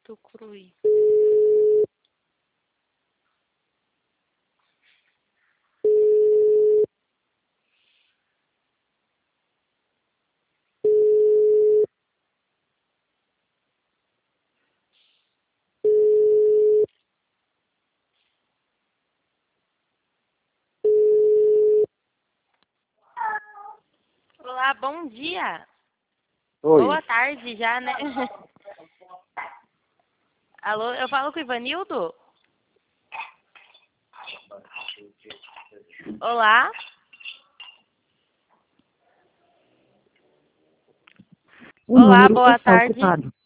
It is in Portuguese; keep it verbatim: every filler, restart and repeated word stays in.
Tucuruí. Olá, bom dia. Oi. Boa tarde já, né? Alô, eu falo com o Ivanildo? Olá? O Olá, número boa está tarde. ocupado.